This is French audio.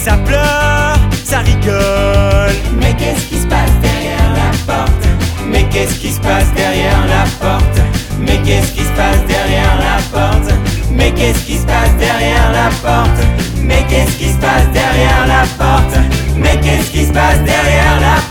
Ça pleure, ça rigole. Mais qu'est-ce qui se passe derrière la porte? Mais qu'est-ce qui se passe derrière la porte? Mais qu'est-ce qui se passe derrière la porte? Mais qu'est-ce qui se passe derrière la porte? Mais qu'est-ce qui se passe derrière la porte? Mais qu'est-ce qui se passe derrière la porte?